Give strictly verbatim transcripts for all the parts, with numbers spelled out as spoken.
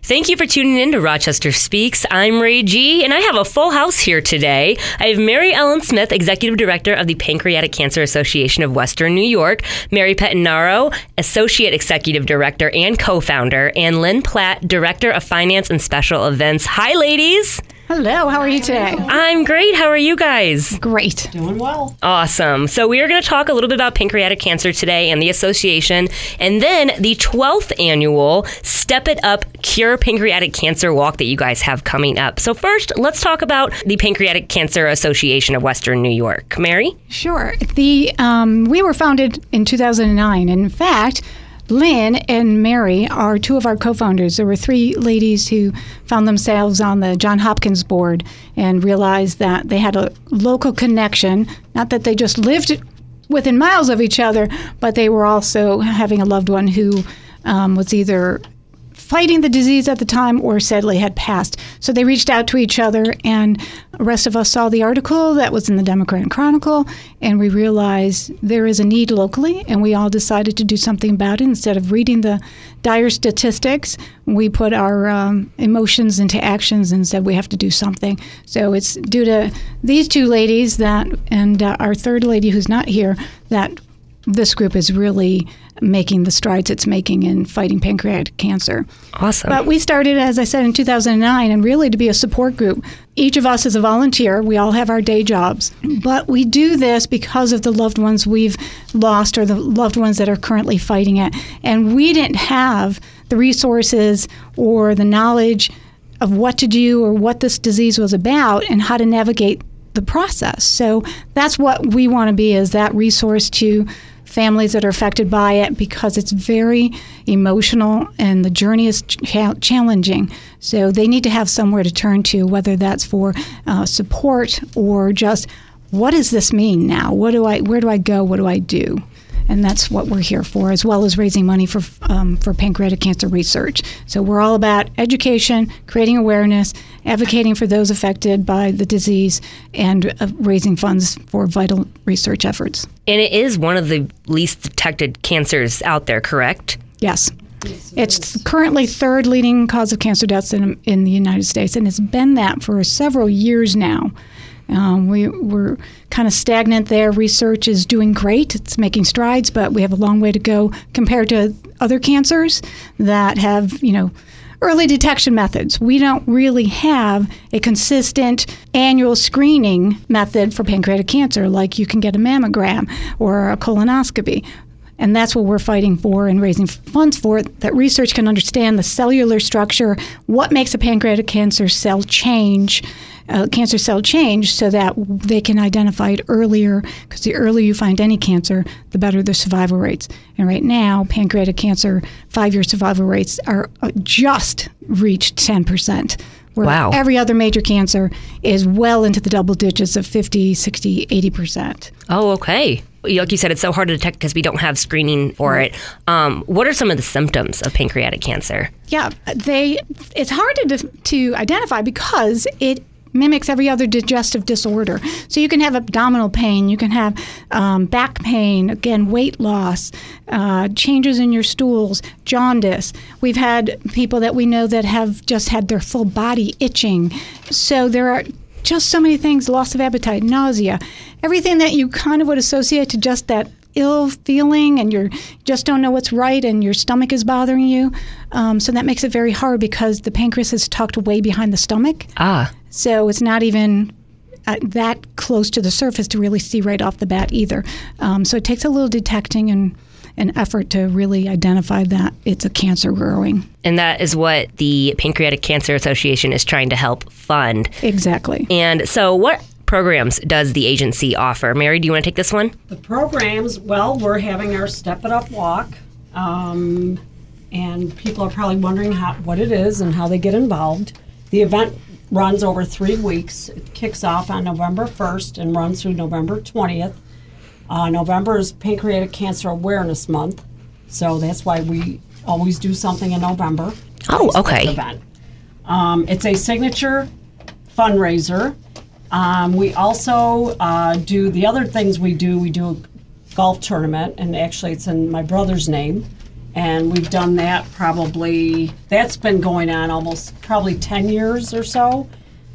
Thank you for tuning in to Rochester Speaks. I'm Ray G, and I have a full house here today. I have Mary Ellen Smith, Executive Director of the Pancreatic Cancer Association of Western New York, Mary Pettinaro, Associate Executive Director and co-founder, and Lynn Platt, Director of Finance and Special Events. Hi, ladies. Hello, how are you today? I'm great. How are you guys? Great. Doing well. Awesome. So we are going to talk a little bit about pancreatic cancer today and the association, and then the twelfth annual Step It Up Cure Pancreatic Cancer Walk that you guys have coming up. So first, let's talk about the Pancreatic Cancer Association of Western New York. Mary? Sure. The um, we were founded in two thousand nine, and in fact, Lynn and Mary are two of our co-founders. There were three ladies who found themselves on the Johns Hopkins board and realized that they had a local connection, not that they just lived within miles of each other, but they were also having a loved one who um, was either fighting the disease at the time or sadly had passed. So they reached out to each other, and the rest of us saw the article that was in the Democrat Chronicle, and we realized there is a need locally, and we all decided to do something about it. Instead of reading the dire statistics, we put our um, emotions into actions and said we have to do something. So it's due to these two ladies that, and uh, our third lady who's not here, that this group is really making the strides it's making in fighting pancreatic cancer. Awesome. But we started, as I said, in two thousand nine, and really to be a support group. Each of us is a volunteer. We all have our day jobs. But we do this because of the loved ones we've lost or the loved ones that are currently fighting it. And we didn't have the resources or the knowledge of what to do or what this disease was about and how to navigate the process. So that's what we want to be, is that resource to families that are affected by it, because it's very emotional and the journey is cha- challenging. So they need to have somewhere to turn to, whether that's for uh, support or just, what does this mean now? What do I? Where do I go? What do I do? And that's what we're here for, as well as raising money for um, for pancreatic cancer research. So we're all about education, creating awareness, advocating for those affected by the disease, and uh, raising funds for vital research efforts. And it is one of the least detected cancers out there, correct? Yes. It's currently third leading cause of cancer deaths in, in the United States, and it's been that for several years now. Um, we, we're kind of stagnant there. Research is doing great. It's making strides, but we have a long way to go compared to other cancers that have, you know, early detection methods. We don't really have a consistent annual screening method for pancreatic cancer, like you can get a mammogram or a colonoscopy. And that's what we're fighting for and raising funds for, that research can understand the cellular structure, what makes a pancreatic cancer cell change, uh, cancer cell change, so that they can identify it earlier, because the earlier you find any cancer, the better the survival rates. And right now, pancreatic cancer five-year survival rates are uh, just reached ten percent. Where wow. Every other major cancer is well into the double digits of fifty, sixty, eighty percent. Oh, okay. Like you said, it's so hard to detect because we don't have screening for Right. it. Um, what are some of the symptoms of pancreatic cancer? Yeah, they. It's hard to to identify because it mimics every other digestive disorder. So you can have abdominal pain, you can have um, back pain, again, weight loss, uh, changes in your stools, jaundice. We've had people that we know that have just had their full body itching. So there are just so many things, loss of appetite, nausea, everything that you kind of would associate to just that ill feeling, and you just don't know what's right, and your stomach is bothering you. Um, so that makes it very hard because the pancreas is tucked way behind the stomach. Ah. So it's not even uh, that close to the surface to really see right off the bat either. Um, so it takes a little detecting and an effort to really identify that it's a cancer growing. And that is what the Pancreatic Cancer Association is trying to help fund. Exactly. And so what programs does the agency offer? Mary, do you want to take this one? The programs, well, we're having our Step It Up walk, um, and people are probably wondering how, what it is and how they get involved. The event runs over three weeks. It kicks off on November first and runs through November twentieth. Uh, November is Pancreatic Cancer Awareness Month, so that's why we always do something in November. Oh, okay. Event. Um, it's a signature fundraiser. Um, we also uh, do the other things we do. We do a golf tournament, and actually it's in my brother's name, And we've done that probably, that's been going on almost probably ten years or so.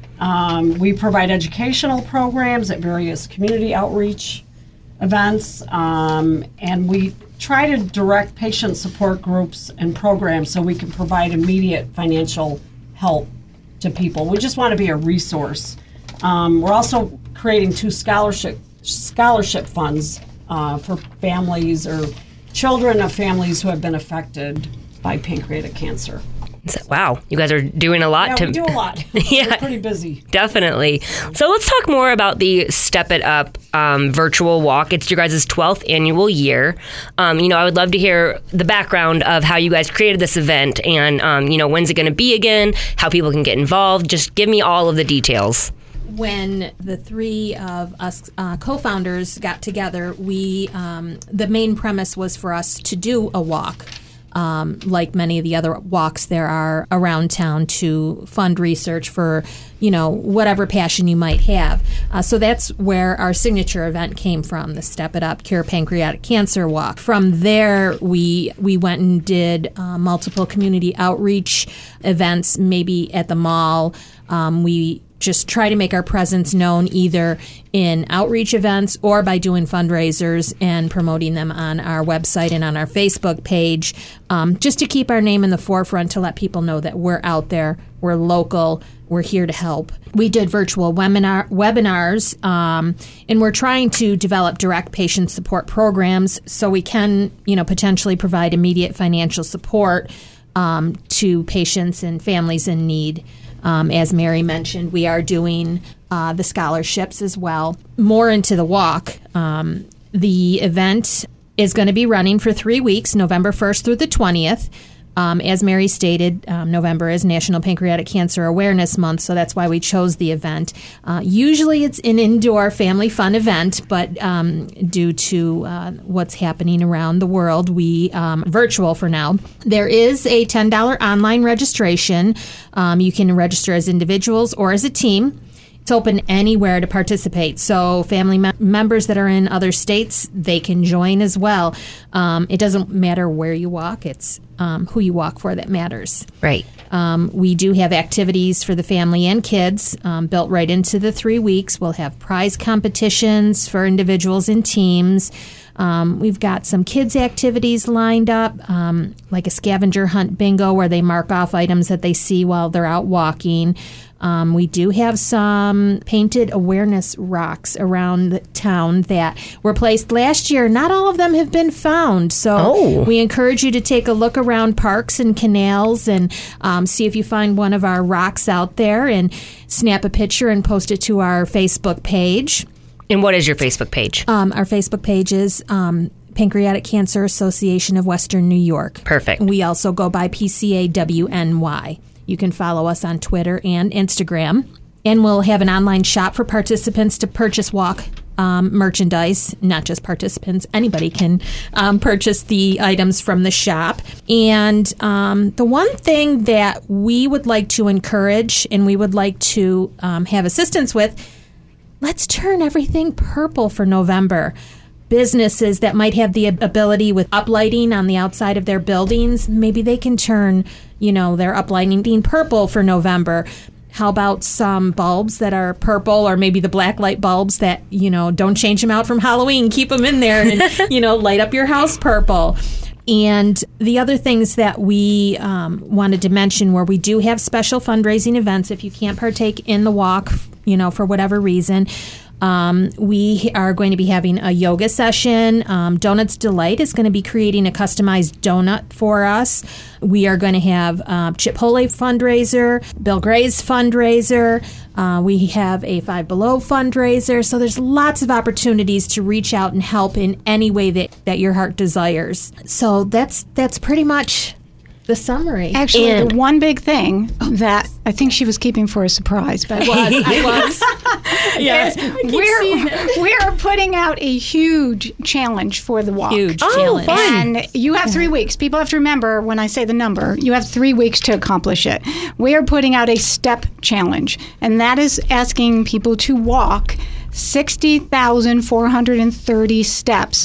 Um, we provide educational programs at various community outreach events, um, and we try to direct patient support groups and programs so we can provide immediate financial help to people. We just want to be a resource. Um, we're also creating two scholarship scholarship funds uh, for families or children of families who have been affected by pancreatic cancer. Wow, you guys are doing a lot. Yeah, to we do a lot. Yeah, we're pretty busy. Definitely. So let's talk more about the Step It Up um, virtual walk. It's your guys' twelfth annual year. Um, you know, I would love to hear the background of how you guys created this event and, um, you know, when's it going to be again, how people can get involved. Just give me all of the details. When the three of us uh, co-founders got together, we um, the main premise was for us to do a walk. Um, like many of the other walks there are around town, to fund research for, you know, whatever passion you might have. Uh, so that's where our signature event came from, the Step It Up Cure Pancreatic Cancer Walk. From there, we we went and did uh, multiple community outreach events, maybe at the mall. Um, we just try to make our presence known either in outreach events or by doing fundraisers and promoting them on our website and on our Facebook page, um, just to keep our name in the forefront, to let people know that we're out there, we're local, we're here to help. We did virtual webinar webinars, um, and we're trying to develop direct patient support programs so we can, you know, potentially provide immediate financial support um, to patients and families in need. Um, as Mary mentioned, we are doing uh, the scholarships as well. More into the walk. Um, the event is going to be running for three weeks, November first through the twentieth. Um, as Mary stated, um, November is National Pancreatic Cancer Awareness Month, so that's why we chose the event. Uh, usually it's an indoor family fun event, but um, due to uh, what's happening around the world, we um, virtual for now. There is a ten dollars online registration. Um, you can register as individuals or as a team. It's open anywhere to participate. So family me- members that are in other states, they can join as well. Um, it doesn't matter where you walk. It's um, who you walk for that matters. Right. Um, we do have activities for the family and kids um, built right into the three weeks. We'll have prize competitions for individuals and teams. Um, we've got some kids' activities lined up, um, like a scavenger hunt bingo where they mark off items that they see while they're out walking. Um, we do have some painted awareness rocks around the town that were placed last year. Not all of them have been found, so oh. we encourage you to take a look around parks and canals and um, see if you find one of our rocks out there and snap a picture and post it to our Facebook page. And what is your Facebook page? Um, our Facebook page is um, Pancreatic Cancer Association of Western New York. Perfect. We also go by P C A W N Y. You can follow us on Twitter and Instagram. And we'll have an online shop for participants to purchase walk um, merchandise, not just participants. Anybody can um, purchase the items from the shop. And um, the one thing that we would like to encourage and we would like to um, have assistance with, let's turn everything purple for November. Businesses that might have the ability with uplighting on the outside of their buildings, maybe they can turn, you know, their uplighting purple for November. How about some bulbs that are purple, or maybe the black light bulbs that, you know, don't change them out from Halloween. Keep them in there and, you know, light up your house purple. And the other things that we um, wanted to mention were we do have special fundraising events if you can't partake in the walk, you know, for whatever reason. Um, we are going to be having a yoga session. Um, Donuts Delight is going to be creating a customized donut for us. We are going to have uh, Chipotle fundraiser, Bill Gray's fundraiser. Uh, we have a Five Below fundraiser. So there's lots of opportunities to reach out and help in any way that, that your heart desires. So that's that's pretty much the summary. Actually, And- the one big thing that I think she was keeping for a surprise, but I was. I was. yes, we're we're putting out a huge challenge for the walk. Huge Oh, challenge. fun. And you have three weeks. People have to remember when I say the number, you have three weeks to accomplish it. We are putting out a step challenge, and that is asking people to walk sixty thousand four hundred thirty steps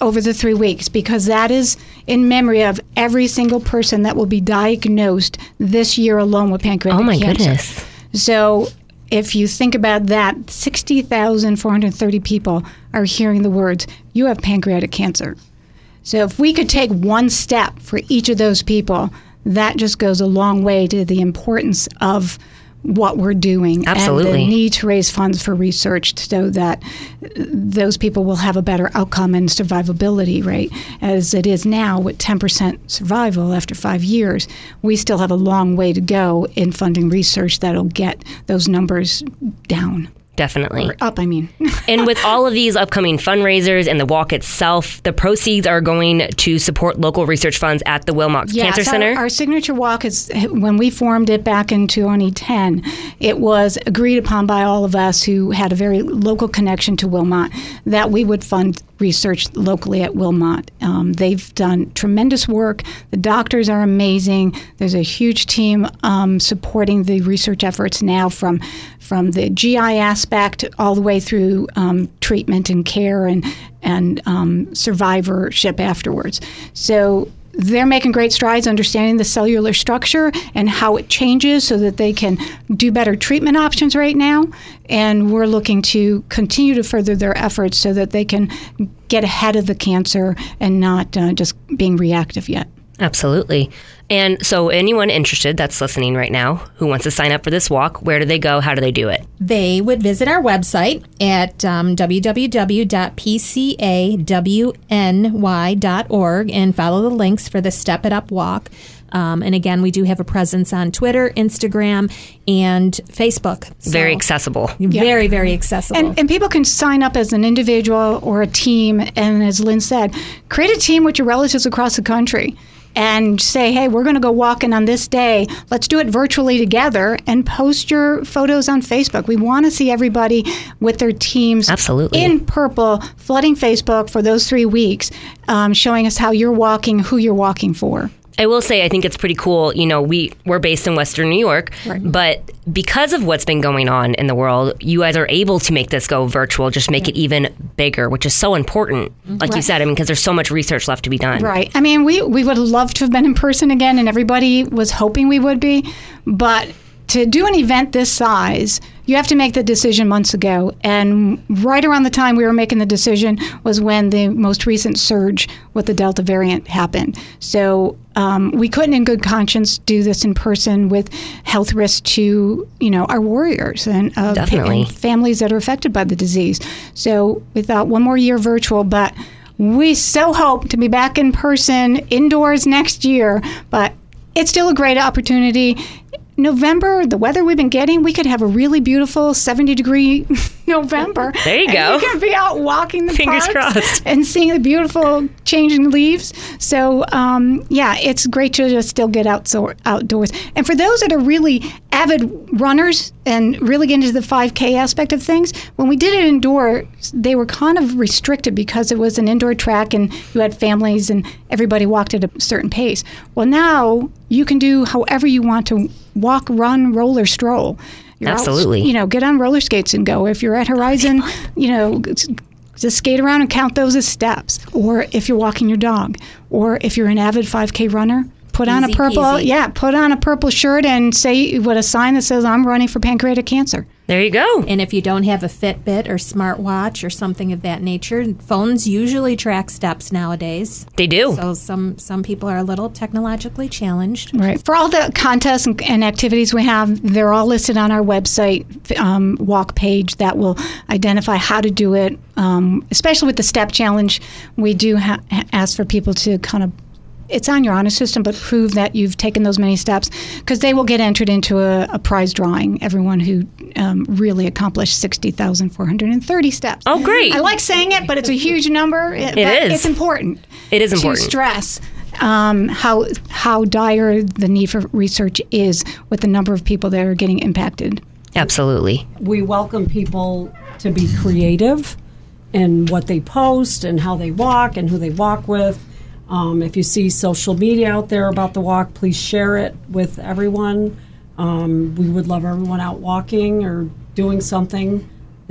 over the three weeks because that is in memory of every single person that will be diagnosed this year alone with pancreatic Oh, my cancer. goodness. So if you think about that, sixty thousand four hundred thirty people are hearing the words, you have pancreatic cancer. So if we could take one step for each of those people, that just goes a long way to the importance of what we're doing. Absolutely. And the need to raise funds for research so that those people will have a better outcome and survivability rate. As it is now with ten percent survival after five years, we still have a long way to go in funding research that'll get those numbers down. Definitely. Or up, I mean. And with all of these upcoming fundraisers and the walk itself, the proceeds are going to support local research funds at the Wilmot Yes, Cancer Center. Our, our signature walk is, when we formed it back in twenty ten, it was agreed upon by all of us who had a very local connection to Wilmot that we would fund research locally at Wilmot. Um, they've done tremendous work. The doctors are amazing. There's a huge team um, supporting the research efforts now from from the G I aspect all the way through um, treatment and care and and um, survivorship afterwards. So they're making great strides understanding the cellular structure and how it changes so that they can do better treatment options right now. And we're looking to continue to further their efforts so that they can get ahead of the cancer and not uh, just being reactive yet. Absolutely. And so anyone interested that's listening right now who wants to sign up for this walk, where do they go? How do they do it? They would visit our website at um, w w w dot p c a w n y dot org and follow the links for the Step It Up Walk. Um, and again, we do have a presence on Twitter, Instagram, and Facebook. So Very accessible. Very, very accessible. And, and people can sign up as an individual or a team. And as Lynn said, create a team with your relatives across the country and say, hey, we're going to go walking on this day. Let's do it virtually together and post your photos on Facebook. We want to see everybody with their teams Absolutely. in purple, flooding Facebook for those three weeks, um, showing us how you're walking, who you're walking for. I will say I think it's pretty cool. You know, we, we're based in Western New York, Right. but because of what's been going on in the world, you guys are able to make this go virtual, just make it even bigger, which is so important. Like you Right. said, I mean, because there's so much research left to be done. Right. I mean, we, we would love to have been in person again, and everybody was hoping we would be. But to do an event this size, you have to make the decision months ago. And right around the time we were making the decision was when the most recent surge with the Delta variant happened. So um, we couldn't in good conscience do this in person with health risks to, you know, our warriors and, uh, Definitely. and families that are affected by the disease. So we thought one more year virtual, but we so hope to be back in person indoors next year. But it's still a great opportunity. November, the weather we've been getting, we could have a really beautiful seventy degree November. There you and go. we can be out walking the Fingers parks crossed. and seeing the beautiful changing leaves. So, um, yeah, it's great to just still get out so outdoors. And for those that are really avid runners and really get into the five K aspect of things, when we did it indoor, they were kind of restricted because it was an indoor track and you had families and everybody walked at a certain pace. Well, now you can do however you want to walk, run, roll, or stroll. You're out, Absolutely. you know, get on roller skates and go. If you're at Horizon, you know, just skate around and count those as steps. Or if you're walking your dog. Or if you're an avid five K runner, put on a Easy purple, peasy. yeah, put on a purple shirt and say with a sign that says, I'm running for pancreatic cancer. There you go. And if you don't have a Fitbit or smartwatch or something of that nature, phones usually track steps nowadays. They do. So some some people are a little technologically challenged. Right. For all the contests and, and activities we have, they're all listed on our website um, walk page that will identify how to do it. Um, especially with the step challenge, we do ha- ask for people to kind of, it's on your honor system, but prove that you've taken those many steps, because they will get entered into a, a prize drawing, everyone who um, really accomplished sixty thousand four hundred thirty steps. Oh, great. I like saying it, but it's a huge number. It, It but is. It's important. It is important. To stress um, how how dire the need for research is with the number of people that are getting impacted. Absolutely. We welcome people to be creative in what they post and how they walk and who they walk with. Um, if you see social media out there about the walk, please share it with everyone. Um, we would love everyone out walking or doing something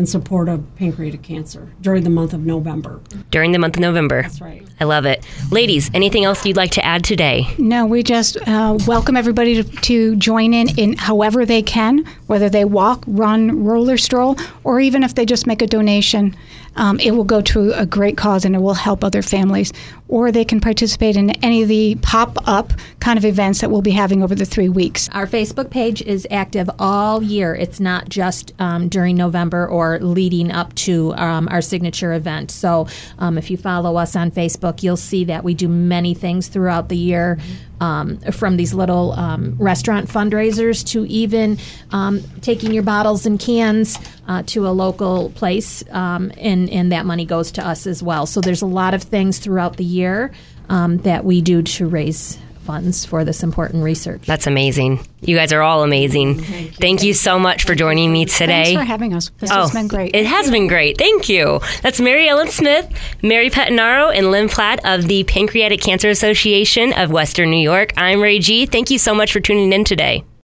in support of pancreatic cancer during the month of November. During the month of November. That's right. I love it. Ladies, anything else you'd like to add today? No, we just uh, welcome everybody to, to join in in however they can, whether they walk, run, roller stroll, or even if they just make a donation. Um, it will go to a great cause and it will help other families. Or they can participate in any of the pop-up kind of events that we'll be having over the three weeks. Our Facebook page is active all year. It's not just um, during November or leading up to um, our signature event. So um, if you follow us on Facebook, you'll see that we do many things throughout the year, um, from these little um, restaurant fundraisers to even um, taking your bottles and cans uh, to a local place, um, and, and that money goes to us as well. So there's a lot of things throughout the year um, that we do to raise funds for this important research. That's amazing. You guys are all amazing. Thank you, Thank you so much for joining me today. Thanks for having us. This oh, has been great. It has been great. Thank you. That's Mary Ellen Smith, Mary Pettinaro, and Lynn Platt of the Pancreatic Cancer Association of Western New York. I'm Ray G. Thank you so much for tuning in today.